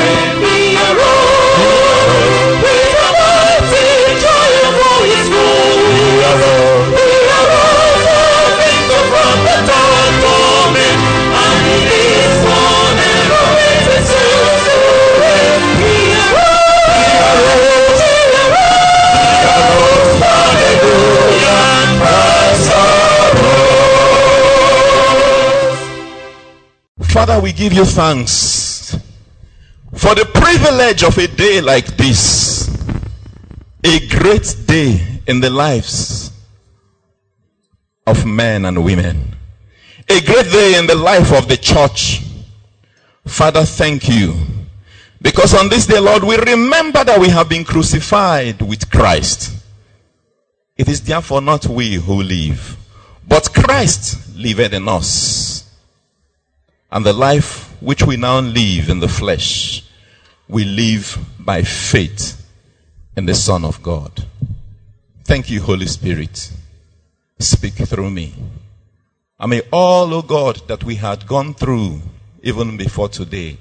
We arose with a mighty triumph of His rule. We arose victor from the dawn coming, and in His one and always is to reign. We arose, hallelujah, Christ arose. Father, we give you thanks for the privilege of a day like this, a great day in the lives of men and women, a great day in the life of the church. Father, thank you, because on this day, Lord, we remember that we have been crucified with Christ. It is therefore not we who live, but Christ liveth in us. And the life which we now live in the flesh, we live by faith in the Son of God. Thank you, Holy Spirit. Speak through me. And may all, O God, that we had gone through even before today,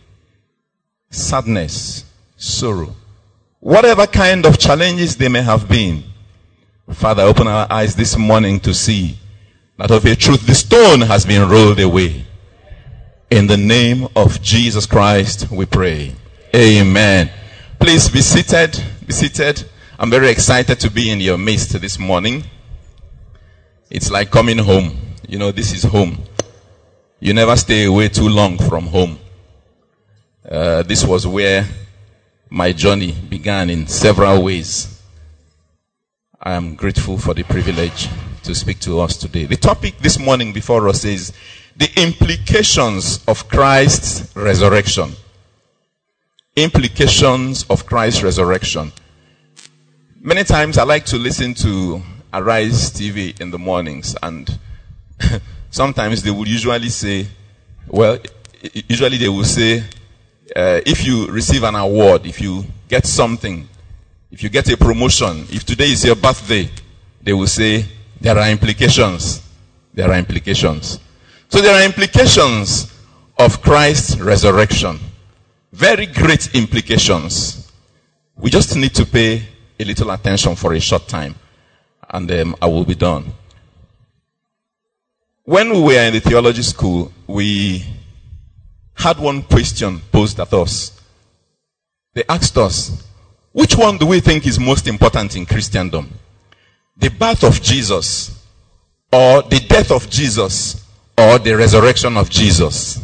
sadness, sorrow, whatever kind of challenges they may have been, Father, open our eyes this morning to see that of a truth the stone has been rolled away. In the name of Jesus Christ we pray. Amen. Please be seated. Be seated. I'm very excited to be in your midst this morning. It's like coming home. You know, this is home. You never stay away too long from home. This was where my journey began in several ways. I am grateful for the privilege to speak to us today. The topic this morning before us is the implications of Christ's resurrection. Implications of Christ's resurrection. Many times I like to listen to Arise TV in the mornings, and sometimes they would usually say, usually they will say, if you receive an award, if you get something, if you get a promotion, if today is your birthday, they will say, there are implications. There are implications. So there are implications of Christ's resurrection. Very great implications. We just need to pay a little attention for a short time, and I will be done. When we were in the theology school, we had one question posed at us. They asked us, which one do we think is most important in Christendom? The birth of Jesus, or the death of Jesus, or the resurrection of Jesus?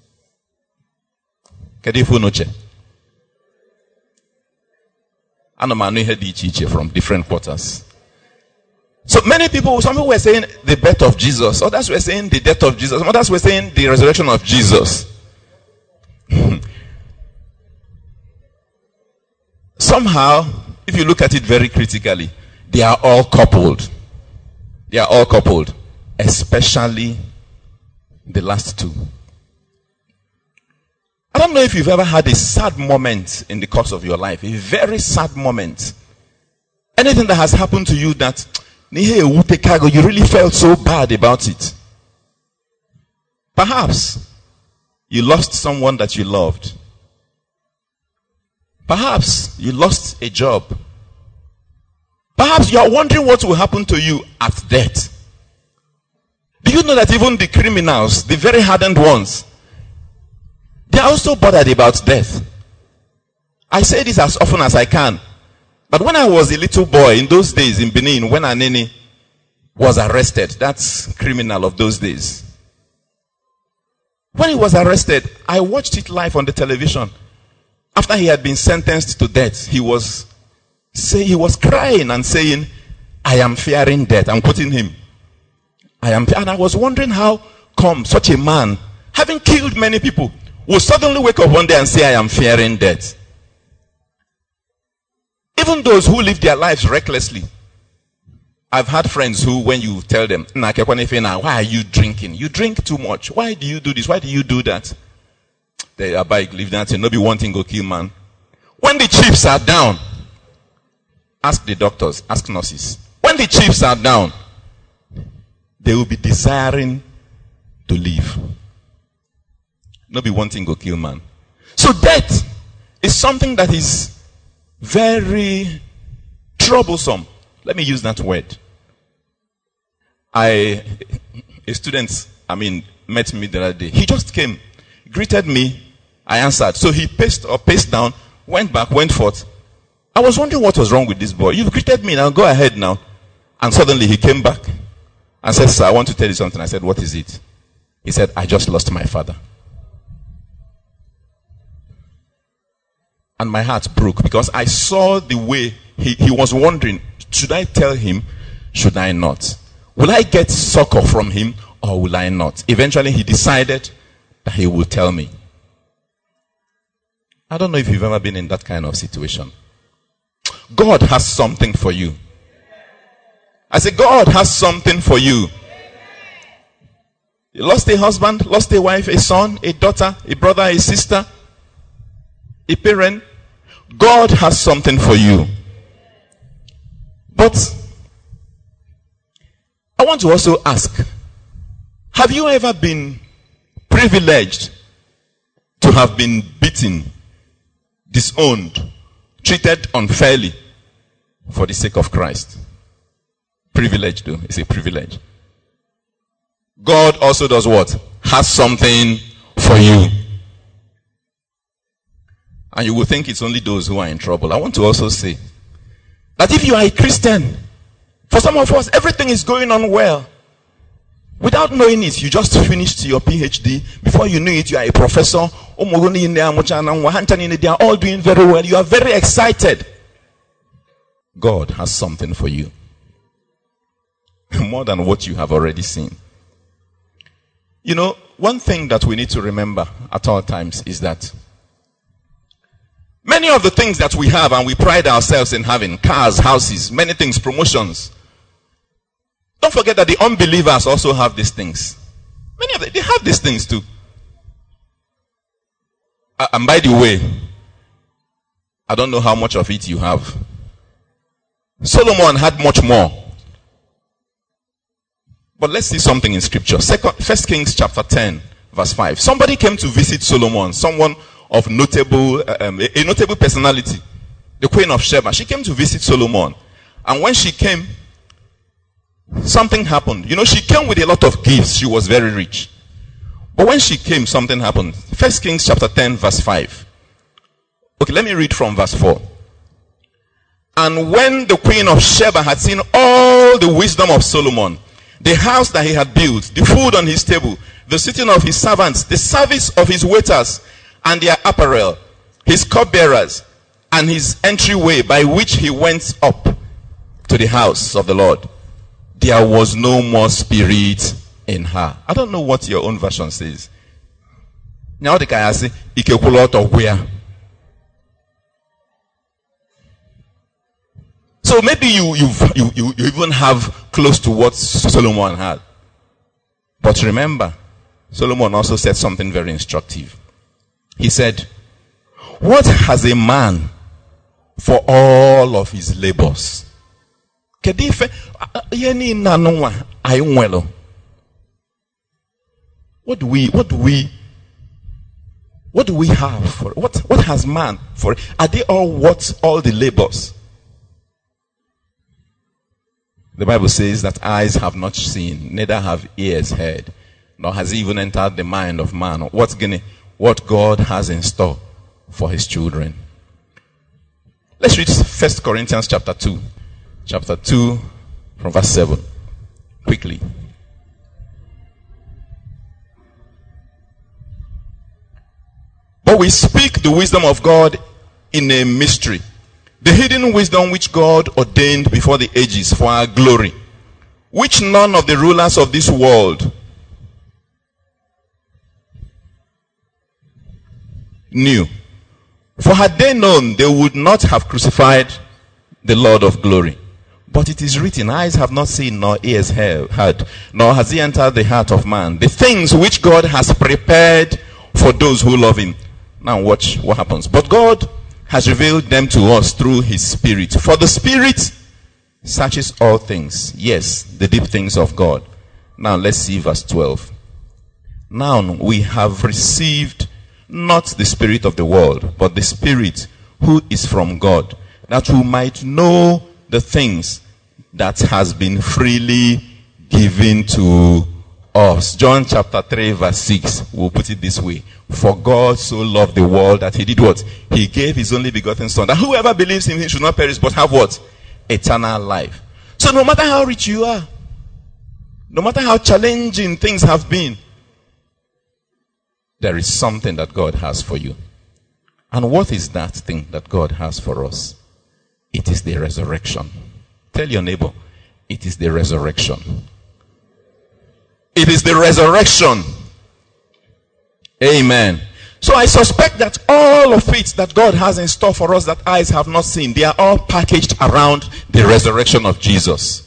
From different quarters. So many people, some people were saying the birth of Jesus, others were saying the death of Jesus, others were saying the resurrection of Jesus. Somehow, if you look at it very critically, they are all coupled. They are all coupled, especially the last two. I don't know if you've ever had a sad moment in the course of your life, a very sad moment. Anything that has happened to you that you really felt so bad about it. Perhaps you lost someone that you loved. Perhaps you lost a job. Perhaps you are wondering what will happen to you at death. Do you know that even the criminals, the very hardened ones, they are also bothered about death? I say this as often as I can. But when I was a little boy in those days in Benin, when Anene was arrested, that's criminal of those days. When he was arrested, I watched it live on the television. After he had been sentenced to death, he was crying and saying, I am fearing death. I'm quoting him. And I was wondering how come such a man, having killed many people, will suddenly wake up one day and say, I am fearing death. Even those who live their lives recklessly. I've had friends who, when you tell them, why are you drinking? You drink too much. Why do you do this? Why do you do that? They are bike, leave that, and no be wanting go kill man. When the chiefs are down, ask the doctors, ask nurses. When the chiefs are down, they will be desiring to live. No be wanting go kill man. So death is something that is very troublesome. Let me use that word. A student, met me the other day. He just came, greeted me, I answered. So he paced down, went back, went forth. I was wondering what was wrong with this boy. You've greeted me, now go ahead now. And suddenly he came back and said, sir, I want to tell you something. I said, what is it? He said, I just lost my father. And my heart broke because I saw the way he was wondering, should I tell him? Should I not? Will I get succor from him or will I not? Eventually he decided that he will tell me. I don't know if you've ever been in that kind of situation. God has something for you. I say, God has something for you. You lost a husband, lost a wife, a son, a daughter, a brother, a sister, a parent. God has something for you. But I want to also ask, have you ever been privileged to have been beaten, disowned, treated unfairly for the sake of Christ? Privilege, though. It's a privilege. God also does what? Has something for you. And you will think it's only those who are in trouble. I want to also say that if you are a Christian, for some of us, everything is going on well. Without knowing it, you just finished your PhD. Before you knew it, you are a professor. They are all doing very well. You are very excited. God has something for you. More than what you have already seen. You know, one thing that we need to remember at all times is that many of the things that we have and we pride ourselves in having, cars, houses, many things, promotions. Don't forget that the unbelievers also have these things. Many of them, they have these things too. And by the way, I don't know how much of it you have. Solomon had much more. But let's see something in scripture. 1 Kings chapter 10, verse 5. Somebody came to visit Solomon, someone of a notable personality, the Queen of Sheba. She came to visit Solomon. And when she came, something happened. You know, she came with a lot of gifts. She was very rich. But when she came, something happened. 1 Kings chapter 10, verse 5. Okay, let me read from verse 4. And when the Queen of Sheba had seen all the wisdom of Solomon, the house that he had built, the food on his table, the sitting of his servants, the service of his waiters, and their apparel, his cupbearers, and his entryway by which he went up to the house of the Lord, there was no more spirit in her. I don't know what your own version says. Now the guy say, "Ikekulot of where?" So maybe you even have close to what Solomon had. But remember, Solomon also said something very instructive. He said, what has a man for all of his labors? What do we have for it? What has man for it? Are they all what? All the labors? The Bible says that eyes have not seen, neither have ears heard, nor has even entered the mind of man what God has in store for his children. Let's read 1 Corinthians chapter 2. Chapter 2 from verse 7. Quickly. But we speak the wisdom of God in a mystery, the hidden wisdom which God ordained before the ages for our glory, which none of the rulers of this world knew. For had they known, they would not have crucified the Lord of glory. But it is written, eyes have not seen, nor ears heard, nor has he entered the heart of man, the things which God has prepared for those who love him. Now watch what happens. But God has revealed them to us through his Spirit. For the Spirit searches all things. Yes, the deep things of God. Now let's see verse 12. Now we have received not the spirit of the world, but the Spirit who is from God, that we might know the things that has been freely given to us. John chapter 3 verse 6, we'll put it this way. For God so loved the world that he did what? He gave his only begotten Son, that whoever believes in him should not perish but have what? Eternal life. So no matter how rich you are, no matter how challenging things have been, there is something that God has for you. And what is that thing that God has for us? It is the resurrection. Tell your neighbor, it is the resurrection. It is the resurrection. Amen. So I suspect that all of it that God has in store for us that eyes have not seen, they are all packaged around the resurrection of Jesus.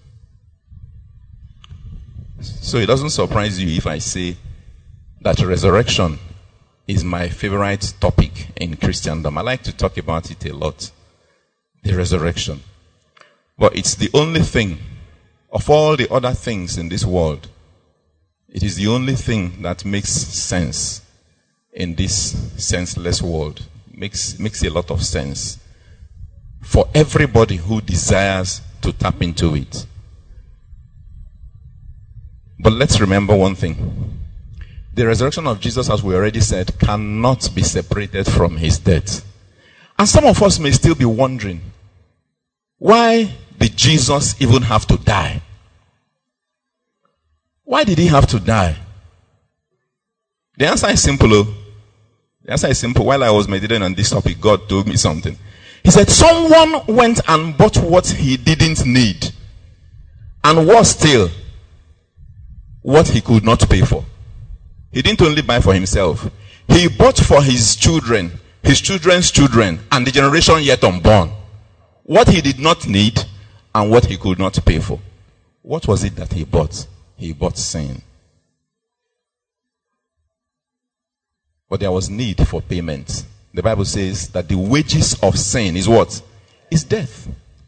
So it doesn't surprise you if I say that resurrection is my favorite topic in Christendom. I like to talk about it a lot. The resurrection. But it's the only thing of all the other things in this world. It is the only thing that makes sense in this senseless world. Makes a lot of sense for everybody who desires to tap into it. But let's remember one thing. The resurrection of Jesus, as we already said, cannot be separated from his death. And some of us may still be wondering, why did Jesus even have to die? Why did he have to die? The answer is simple. The answer is simple. While I was meditating on this topic, God told me something. He said, someone went and bought what he didn't need and was still what he could not pay for. He didn't only buy for himself. He bought for his children, his children's children, and the generation yet unborn. What he did not need and what he could not pay for. What was it that he bought? He bought sin. But there was need for payment. The Bible says that the wages of sin is what? Is death.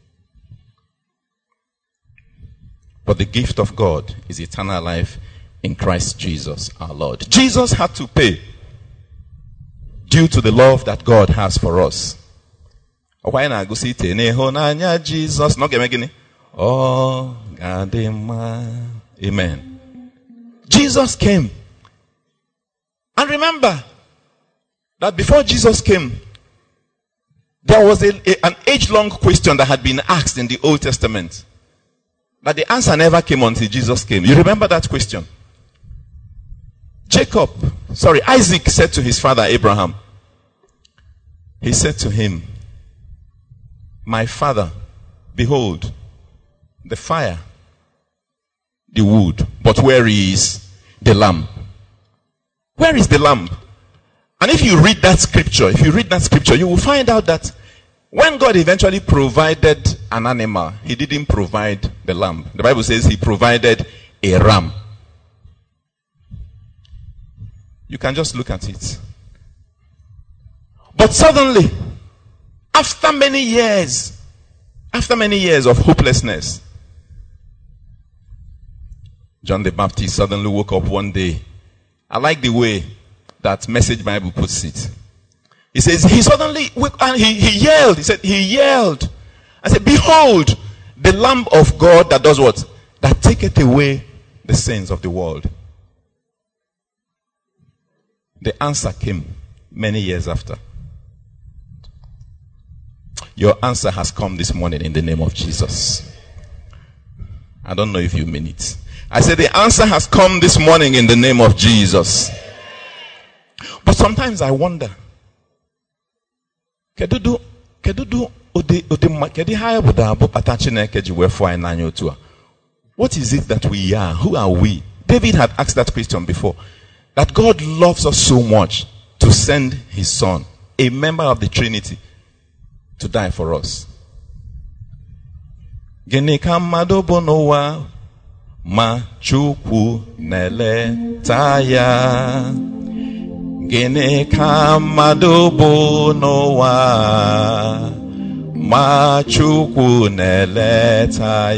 But the gift of God is eternal life in Christ Jesus our Lord. Jesus had to pay due to the love that God has for us. Jesus, oh, amen. Jesus came. And remember that before Jesus came, there was an age-long question that had been asked in the Old Testament. But the answer never came until Jesus came. You remember that question? Isaac said to his father Abraham, he said to him, my father, behold, the fire, the wood, but where is the lamb? Where is the lamb? And if you read that scripture, you will find out that when God eventually provided an animal, he didn't provide the lamb. The Bible says he provided a ram. You can just look at it. But suddenly, after many years of hopelessness, John the Baptist suddenly woke up one day. I like the way that Message Bible puts it. He says, he suddenly woke and he yelled. He said, he yelled. I said, behold, the Lamb of God that does what? That taketh away the sins of the world. The answer came many years after. Your answer has come this morning in the name of Jesus. I don't know if you mean it. I said the answer has come this morning in the name of Jesus. But sometimes I wonder, what is it that we are? Who are we? David had asked that question before. That God loves us so much to send his son, a member of the Trinity, to die for us. Gịnị ka mmadụ bụ n'ụwa ma Chukwu na-eleta ya? Gịnị ka mmadụ bụ n'ụwa ma Chukwu na-eleta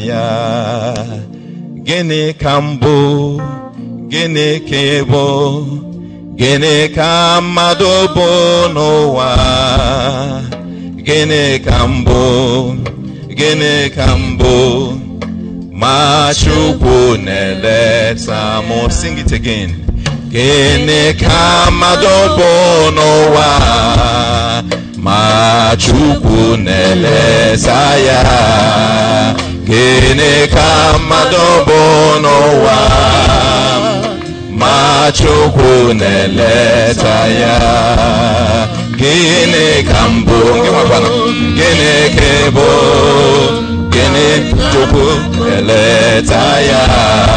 ya? Gịnị ka mbụ? Gịnị ka ebo? Gịnị ka mmadụ bụ n'ụwa? Gịnị ka mbụ? Gịnị ka mbụ? Ma Chukwu na-eleta m. Sing it again. Gịnị ka mmadụ bụ n'ụwa? Ma Chukwu na-eleta ya. Gịnị ka mmadụ bụ n'ụwa? Ma Chukwu na-eleta ya. Gịnị ka mbụ? Gịnị ka bụ? Gịnị Chukwu na-eleta ya?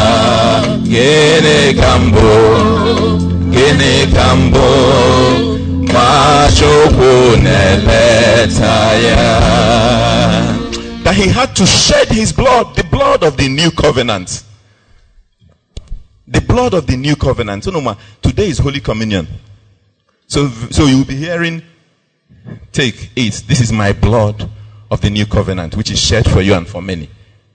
Gịnị ka mbụ? Gịnị ka mbụ? Ma Chukwu na-eleta ya. That he had to shed his blood, the blood of the new covenant. The blood of the new covenant. So, today is Holy Communion. So you will be hearing, take, eat. This is my blood of the new covenant, which is shed for you and for many.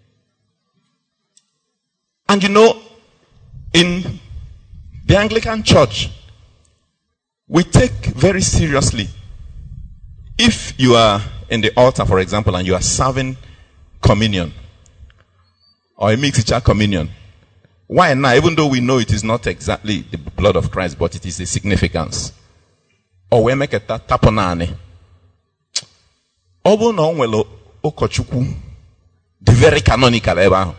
And in the Anglican Church, we take very seriously, if you are in the altar, for example, and you are serving communion, or a mixed communion, why now? Even though we know it is not exactly the blood of Christ, but it is a significance. Or we make a taponane. Obo no nwelo okochukwu, the very canonical ever.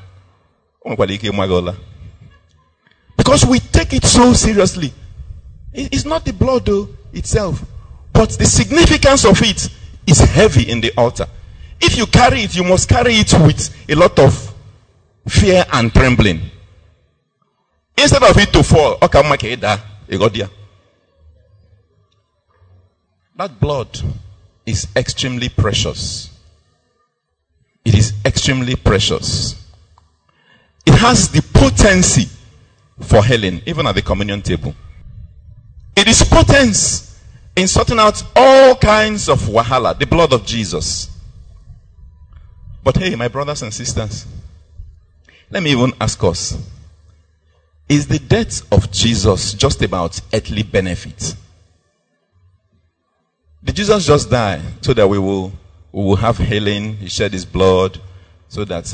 Because we take it so seriously. It's not the blood though itself, but the significance of it is heavy in the altar. If you carry it, you must carry it with a lot of fear and trembling. Instead of it to fall, that blood is extremely precious. It is extremely precious. It has the potency for healing, even at the communion table. It is potent in sorting out all kinds of wahala, the blood of Jesus. But hey, my brothers and sisters, let me even ask us, is the death of Jesus just about earthly benefit? Did Jesus just die so that we will have healing? He shed his blood so that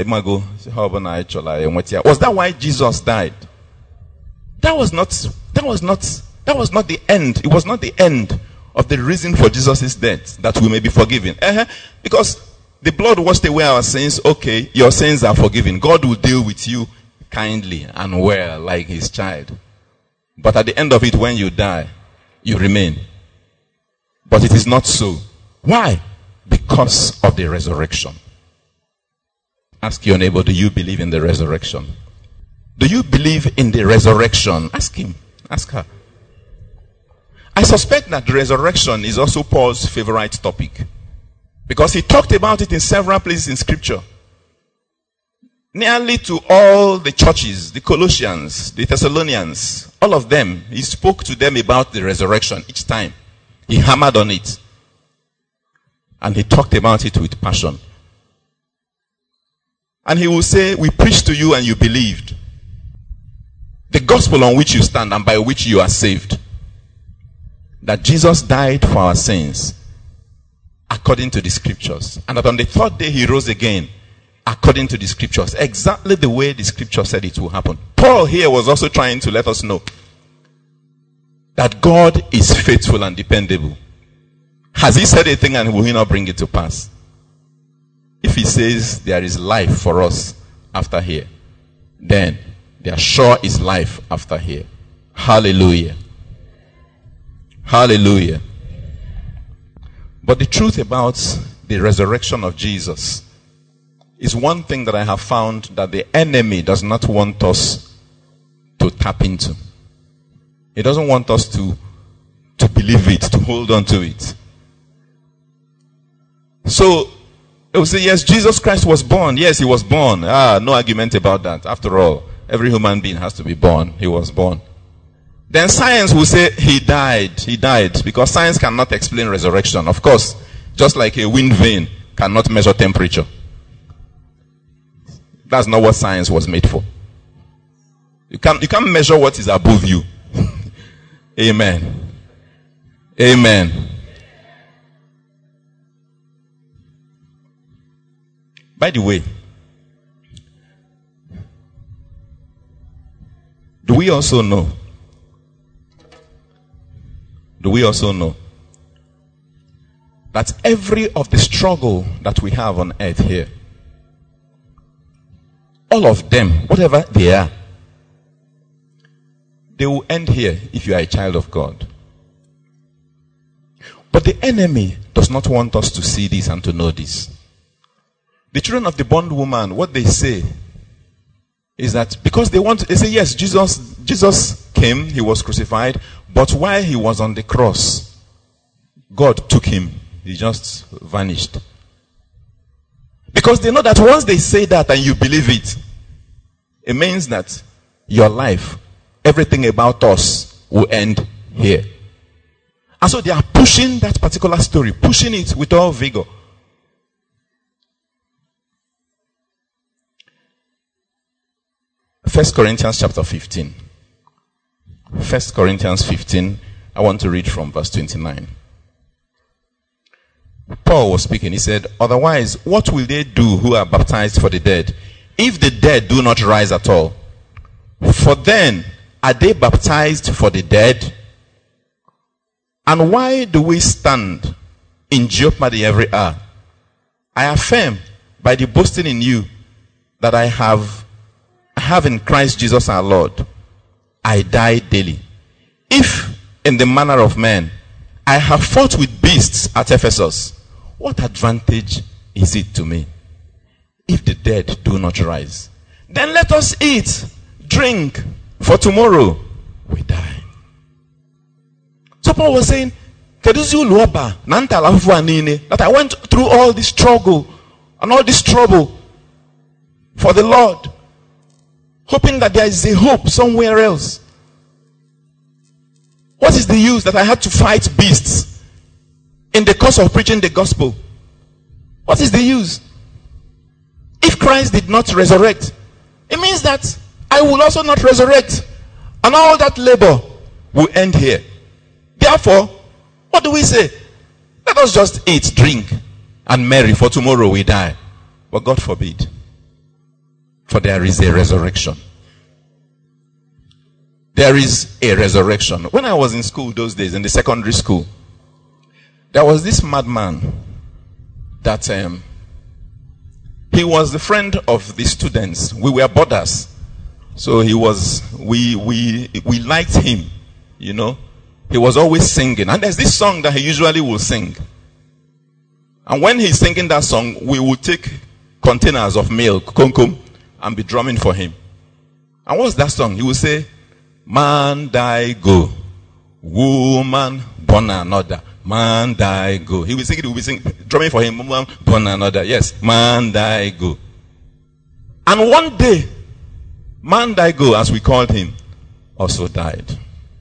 was that why Jesus died? That was not the end. It was not the end of the reason for Jesus' death, that we may be forgiven. Because the blood washed away our sins. Okay, your sins are forgiven. God will deal with you kindly and well, like his child. But at the end of it, when you die, you remain. But it is not so. Why? Because of the resurrection. Ask your neighbor, do you believe in the resurrection? Do you believe in the resurrection? Ask him. Ask her. I suspect that the resurrection is also Paul's favorite topic, because he talked about it in several places in scripture. Nearly to all the churches, the Colossians, the Thessalonians, all of them, he spoke to them about the resurrection each time. He hammered on it. And he talked about it with passion. And he will say, we preached to you and you believed. The gospel on which you stand and by which you are saved. That Jesus died for our sins according to the scriptures. And that on the third day he rose again according to the scriptures. Exactly the way the scripture said it will happen. Paul here was also trying to let us know that God is faithful and dependable. Has he said a thing and will he not bring it to pass? If he says there is life for us after here, then there sure is life after here. Hallelujah. Hallelujah. But the truth about the resurrection of Jesus is one thing that I have found that the enemy does not want us to tap into. He doesn't want us to believe it, to hold on to it. So, they will say, yes, Jesus Christ was born. Yes, he was born. No argument about that. After all, every human being has to be born. He was born. Then science will say, he died. He died. Because science cannot explain resurrection. Of course, just like a wind vane cannot measure temperature. That's not what science was made for. You can't measure what is above you. Amen. Amen. By the way, do we also know that every of the struggle that we have on earth here, all of them, whatever they are, they will end here if you are a child of God. But the enemy does not want us to see this and to know this. The children of the bondwoman, what they say is that because they say, yes, Jesus came, he was crucified, but while he was on the cross, God took him. He just vanished. Because they know that once they say that and you believe it, it means that your life, everything about us will end here. And so they are pushing that particular story, pushing it with all vigor. First Corinthians chapter 15. 1 Corinthians 15, I want to read from verse 29. Paul was speaking. He said, otherwise, what will they do who are baptized for the dead, if the dead do not rise at all? For then, are they baptized for the dead? And why do we stand in jeopardy every hour? I affirm by the boasting in you that I have in Christ Jesus our Lord, I die daily. If in the manner of men I have fought with beasts at Ephesus, what advantage is it to me if the dead do not rise? Then let us eat, drink, for tomorrow we die. So Paul was saying, that I went through all this struggle and all this trouble for the Lord, hoping that there is a hope somewhere else. What is the use that I had to fight beasts in the course of preaching the gospel? What is the use? If Christ did not resurrect, it means that I will also not resurrect, and all that labor will end here. Therefore, what do we say? Let us just eat, drink, and marry, for tomorrow we die. But God forbid. For there is a resurrection. There is a resurrection. When I was in school those days, in the secondary school, there was this madman that he was the friend of the students. We were brothers. So we liked him, you know. He was always singing. And there's this song that he usually will sing. And when he's singing that song, we will take containers of milk, kumkum, and be drumming for him. And what's that song? He will say, man die go, woman born another. Man die go. He will sing it, we will sing, drumming for him, woman born another. Yes, man die go. And one day, man die go, as we called him, also died.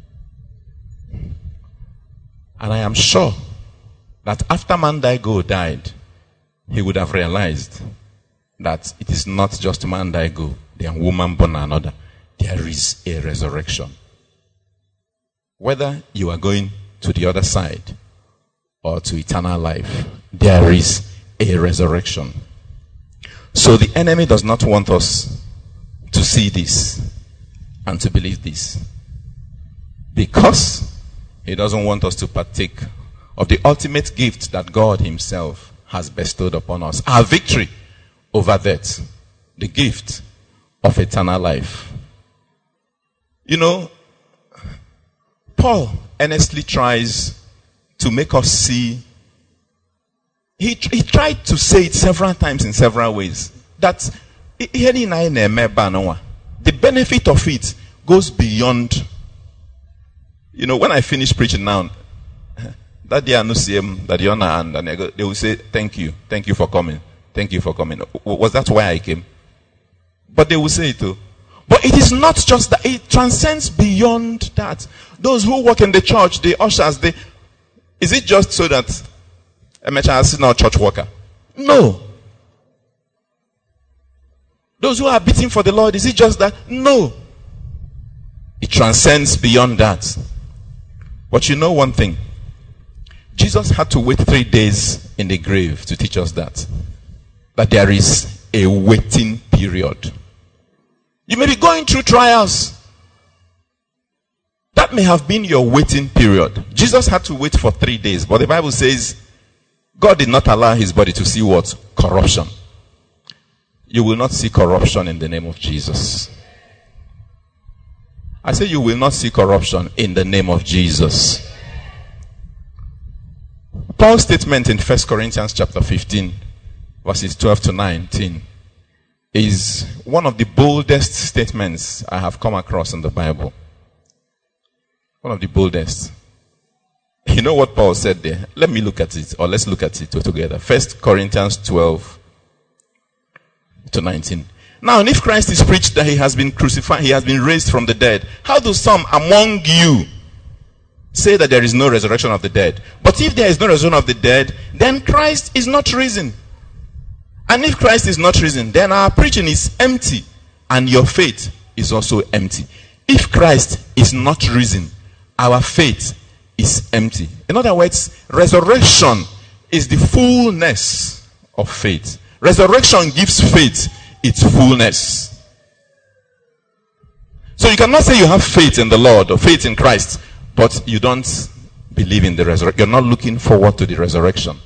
And I am sure that after man die go died, he would have realized that it is not just man die go, the woman born another. There is a resurrection. Whether you are going to the other side or to eternal life, there is a resurrection. So the enemy does not want us to see this and to believe this, because he doesn't want us to partake of the ultimate gift that God himself has bestowed upon us. Our victory over death. The gift of eternal life. You know, Paul earnestly tries to make us see. He tried to say it several times in several ways. That the benefit of it goes beyond. You know, when I finish preaching now, that day I know see him, that you and they will say, thank you for coming. Thank you for coming. Was that why I came? But they will say it too. But it is not just that, it transcends beyond that. Those who work in the church, the ushers, is it just so that MHR is not a church worker? No. Those who are beating for the Lord, is it just that? No. It transcends beyond that. But you know one thing. Jesus had to wait 3 days in the grave to teach us that there is a waiting period. You may be going through trials. That may have been your waiting period. Jesus had to wait for 3 days. But the Bible says God did not allow his body to see what? Corruption. You will not see corruption in the name of Jesus. I say you will not see corruption in the name of Jesus. Paul's statement in 1 Corinthians chapter 15, verses 12 to 19, is one of the boldest statements I have come across in the Bible. One of the boldest. You know what Paul said there? Let me look at it, or let's look at it together. 1 Corinthians 12 to 19. Now, if Christ is preached that he has been crucified, he has been raised from the dead, how do some among you say that there is no resurrection of the dead? But if there is no resurrection of the dead, then Christ is not risen. And if Christ is not risen, then our preaching is empty, and your faith is also empty. If Christ is not risen, our faith is empty. In other words, resurrection is the fullness of faith. Resurrection gives faith its fullness. So you cannot say you have faith in the Lord or faith in Christ, but you don't believe in the resurrection. You're not looking forward to the resurrection.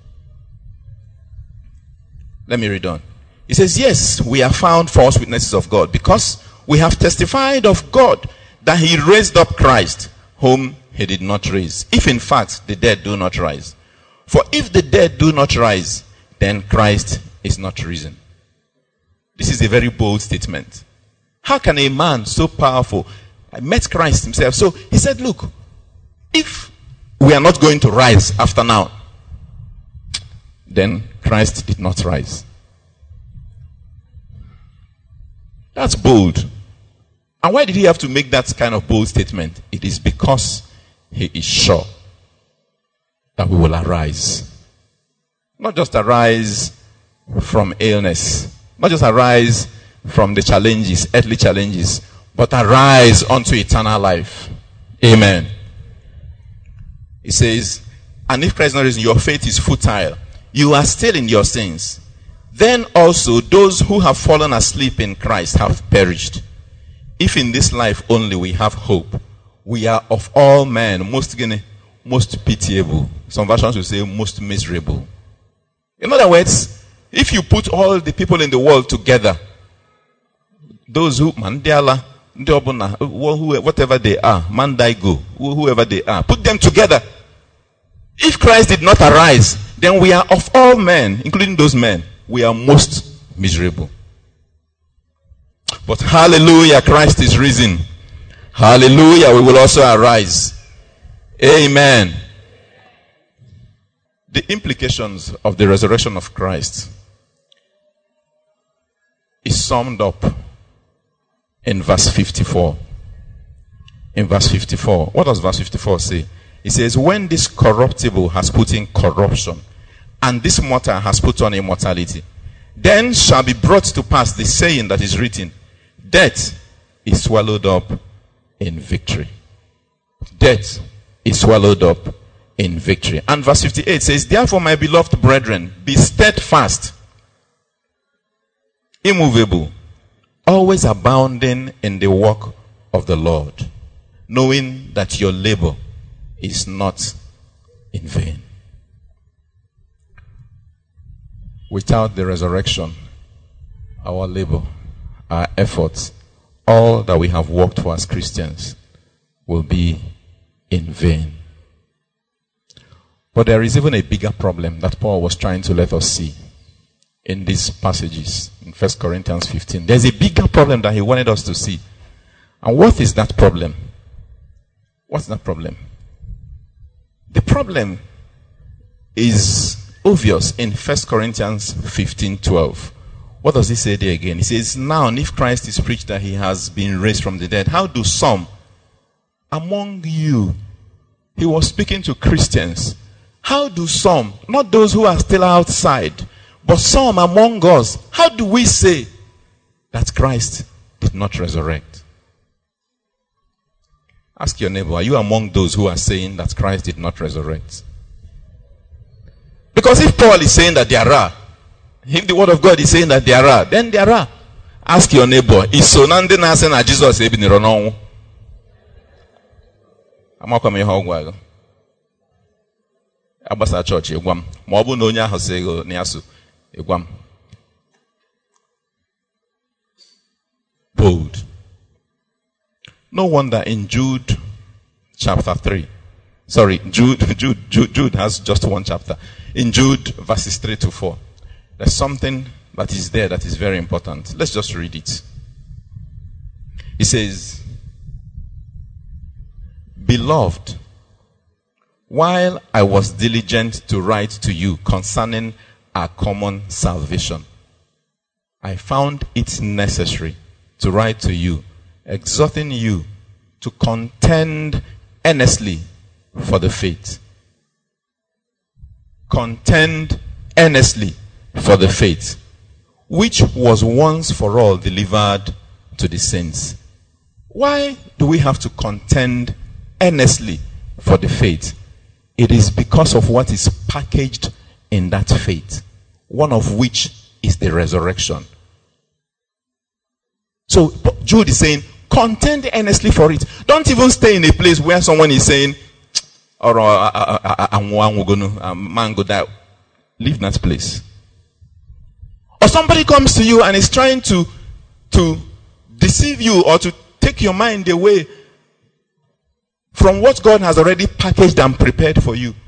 Let me read on. He says, yes, we are found false witnesses of God, because we have testified of God that he raised up Christ, whom he did not raise, if in fact the dead do not rise. For if the dead do not rise, then Christ is not risen. This is a very bold statement. How can a man so powerful, I met Christ himself. So he said, look, if we are not going to rise after now, then Christ did not rise. That's bold. And why did he have to make that kind of bold statement? It is because he is sure that we will arise. Not just arise from illness, not just arise from the challenges, earthly challenges, but arise unto eternal life. Amen. He says, and if Christ is not risen, your faith is futile. You are still in your sins. Then also those who have fallen asleep in Christ have perished. If in this life only we have hope, we are of all men most pitiable. Some versions will say most miserable. In other words, if you put all the people in the world together, those who, Mandela, whatever they are, Mandaigo, whoever they are, put them together. If Christ did not arise, then we are of all men, including those men, we are most miserable. But hallelujah, Christ is risen. Hallelujah, we will also arise. Amen. The implications of the resurrection of Christ is summed up in verse 54. In verse 54. What does verse 54 say? It says, when this corruptible has put in corruption, and this mortal has put on immortality, then shall be brought to pass the saying that is written, death is swallowed up in victory. Death is swallowed up in victory. And verse 58 says, therefore, my beloved brethren, be steadfast, immovable, always abounding in the work of the Lord, knowing that your labor is not in vain. Without the resurrection, our labor, our efforts, all that we have worked for as Christians will be in vain. But there is even a bigger problem that Paul was trying to let us see in these passages in 1 Corinthians 15. There's a bigger problem that he wanted us to see. And what is that problem? What's that problem? The problem is obvious in 1 Corinthians 15:12. What does he say there again? He says, now if Christ is preached that he has been raised from the dead, how do some among you, he was speaking to Christians, how do some, not those who are still outside, but some among us, how do we say that Christ did not resurrect? Ask your neighbor, are you among those who are saying that Christ did not resurrect? Because if Paul is saying that there are, if the word of God is saying that there are, then there are. Ask your neighbor, is so nande na say na Jesus e bi ni rononwu? Amakwa me ha ogwa. Abasa church egwam. Ma obu na onye ahụ sị na yaso egwam. Bold. No wonder in Jude chapter 3. Sorry, Jude has just one chapter. In Jude verses 3 to 4. There's something that is there that is very important. Let's just read it. It says, Beloved, while I was diligent to write to you concerning our common salvation, I found it necessary to write to you, exhorting you to contend earnestly for the faith. Contend earnestly for the faith, which was once for all delivered to the saints. Why do we have to contend earnestly for the faith? It is because of what is packaged in that faith, one of which is the resurrection. So Jude is saying, contend earnestly for it. Don't even stay in a place where someone is saying, or man go die. Leave that place. Or somebody comes to you and is trying to deceive you or to take your mind away from what God has already packaged and prepared for you.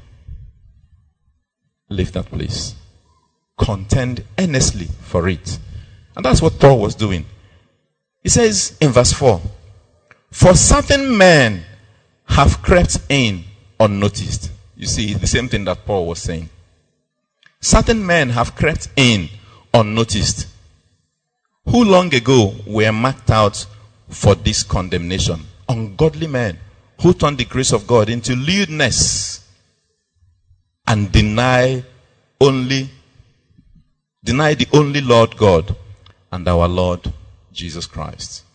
Leave that place. Contend earnestly for it. And that's what Paul was doing. He says in verse 4, For certain men have crept in unnoticed. You see, the same thing that Paul was saying. Certain men have crept in unnoticed, who long ago were marked out for this condemnation. Ungodly men who turn the grace of God into lewdness and deny the only Lord God and our Lord Jesus Christ.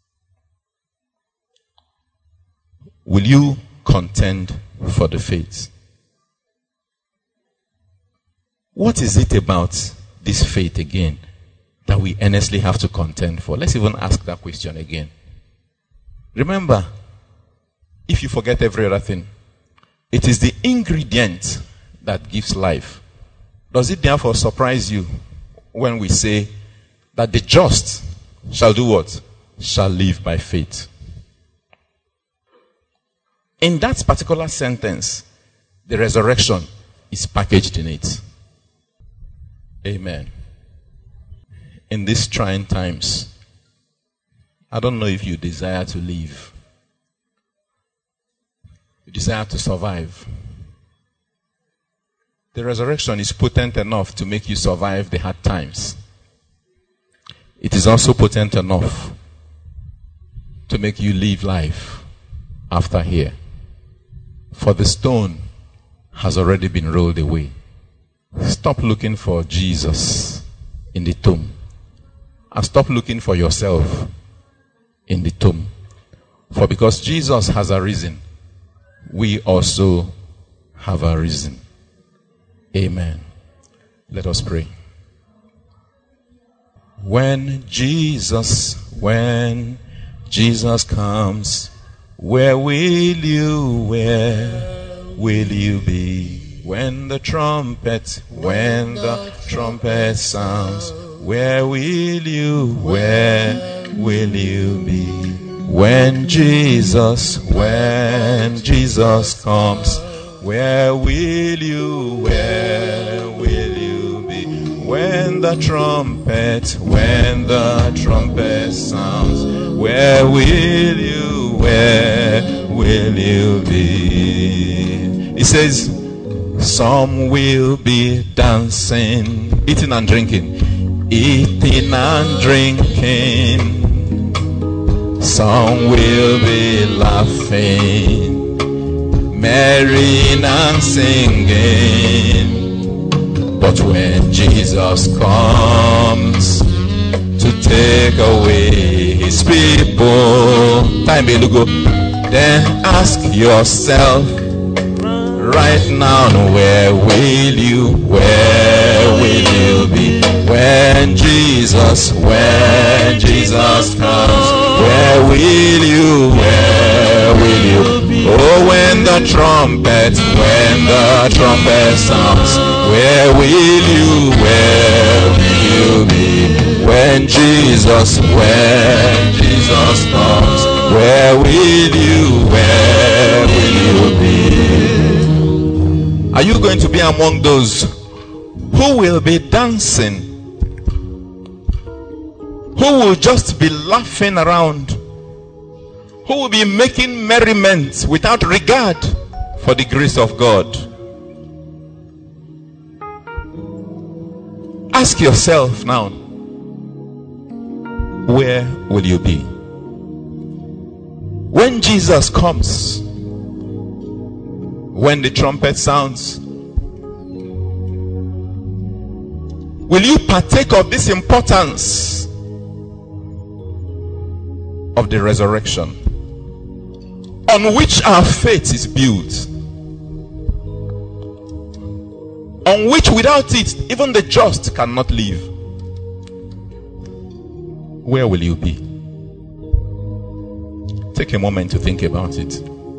Will you contend for the faith? What is it about this faith again that we earnestly have to contend for? Let's even ask that question again. Remember, if you forget every other thing, it is the ingredient that gives life. Does it therefore surprise you when we say that the just shall do what? Shall live by faith? In that particular sentence, the resurrection is packaged in it. Amen. In these trying times, I don't know if you desire to live. You desire to survive. The resurrection is potent enough to make you survive the hard times. It is also potent enough to make you live life after here. For the stone has already been rolled away. Stop looking for Jesus in the tomb. And stop looking for yourself in the tomb. For because Jesus has arisen, we also have arisen. Amen. Let us pray. When Jesus comes, where will you be? When the trumpet sounds, where will you be? When Jesus comes, where will you be? When the trumpet sounds, where will you be? He says, some will be dancing, eating and drinking. Some will be laughing, marrying and singing. But when Jesus comes to take away his people, time will go. Then ask yourself right now, where will you be when Jesus comes? Where will you be? Oh, when the trumpet sounds, where will you be? When Jesus comes, where will you be? Are you going to be among those who will be dancing? Who will just be laughing around? Who will be making merriment without regard for the grace of God? Ask yourself now, where will you be? When Jesus comes, when the trumpet sounds, will you partake of this importance of the resurrection, on which our faith is built, on which without it even the just cannot live? Where will you be? Take a moment to think about it.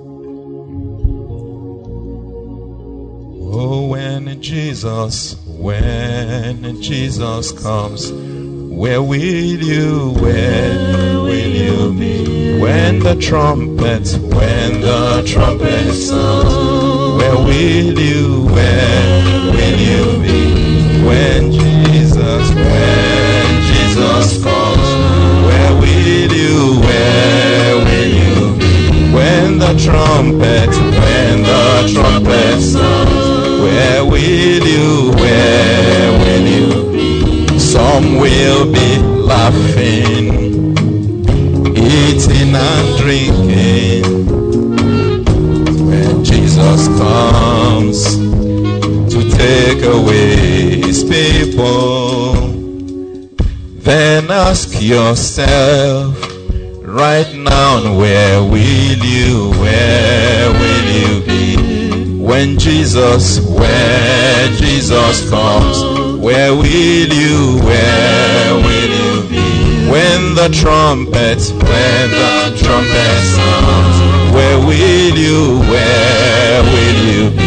Oh, when Jesus comes, where will you be? When the trumpet sounds, where will you be? When Jesus comes, where will you be? When the trumpet sounds, where will you be? Some will be laughing, eating and drinking when Jesus comes to take away his people. Then ask yourself right now, where will you be? When Jesus comes, where will you be? When the trumpet sounds, where will you be?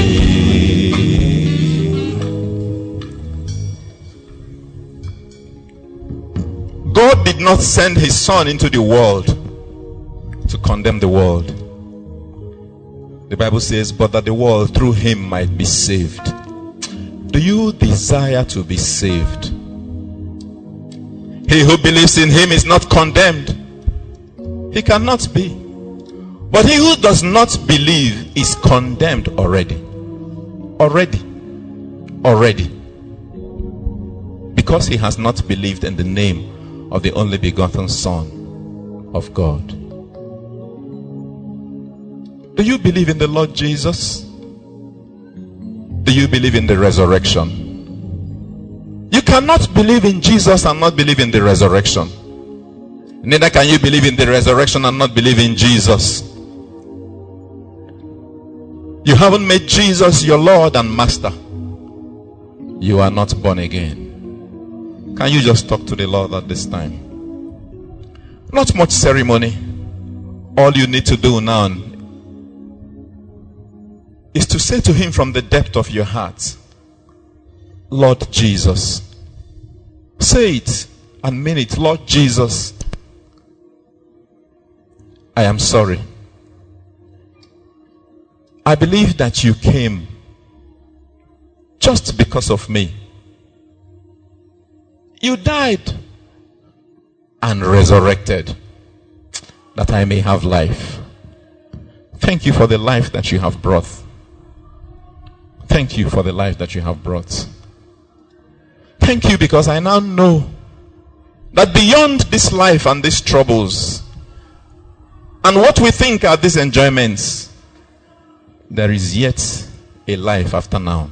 God did not send his son into the world to condemn the world. The Bible says, but that the world through him might be saved. Do you desire to be saved? He who believes in him is not condemned. He cannot be. But he who does not believe is condemned already. Already. Because he has not believed in the name of the only begotten Son of God. Do you believe in the Lord Jesus? Do you believe in the resurrection? You cannot believe in Jesus and not believe in the resurrection. Neither can you believe in the resurrection and not believe in Jesus. You haven't made Jesus your Lord and Master. You are not born again. Can you just talk to the Lord at this time? Not much ceremony. All you need to do now is to say to him from the depth of your heart, Lord Jesus. Say it and mean it. Lord Jesus, I am sorry. I believe that you came just because of me. You died and resurrected that I may have life. Thank you for the life that you have brought. Thank you for the life that you have brought. Thank you because I now know that beyond this life and these troubles and what we think are these enjoyments, there is yet a life after now.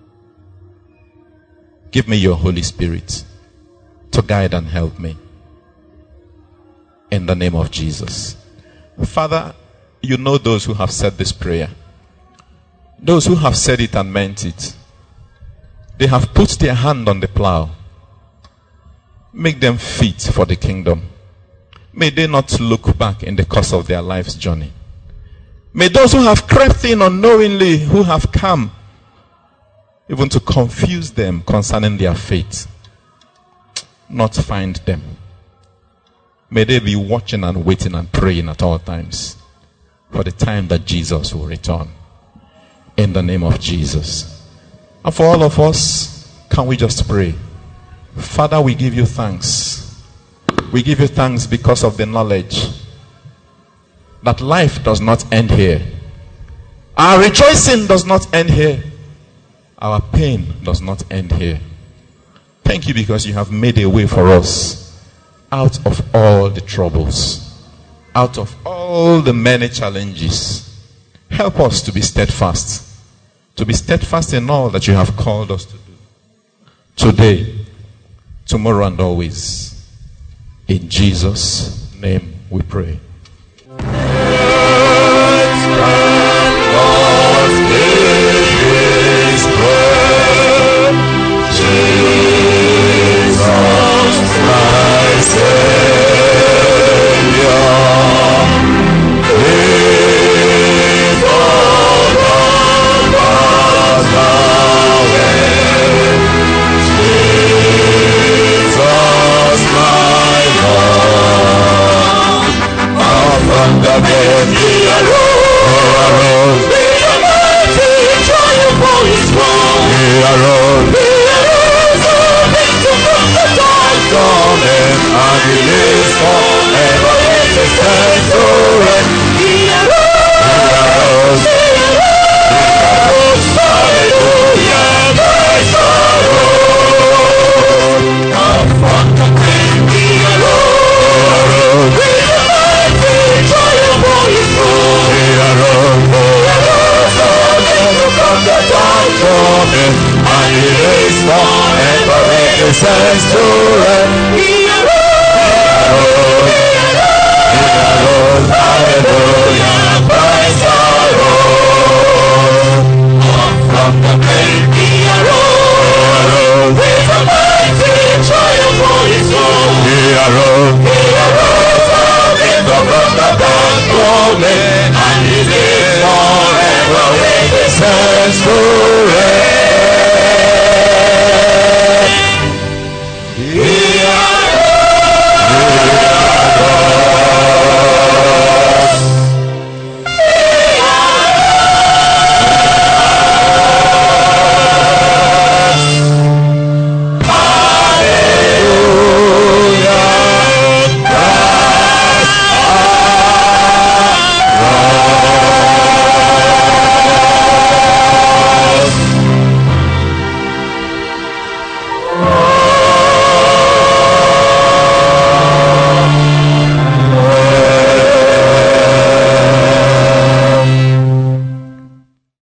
Give me your Holy Spirit to guide and help me. In the name of Jesus. Father, you know those who have said this prayer. Those who have said it and meant it. They have put their hand on the plow. Make them fit for the kingdom. May they not look back in the course of their life's journey. May those who have crept in unknowingly, who have come even to confuse them concerning their faith, not find them. May they be watching and waiting and praying at all times for the time that Jesus will return. In the name of Jesus. And for all of us, can we just pray? Father, we give you thanks. We give you thanks because of the knowledge that life does not end here. Our rejoicing does not end here. Our pain does not end here. Thank you because you have made a way for us out of all the troubles, out of all the many challenges. Help us to be steadfast in all that you have called us to do. Today, tomorrow, and always. In Jesus' name we pray. Hallelujah.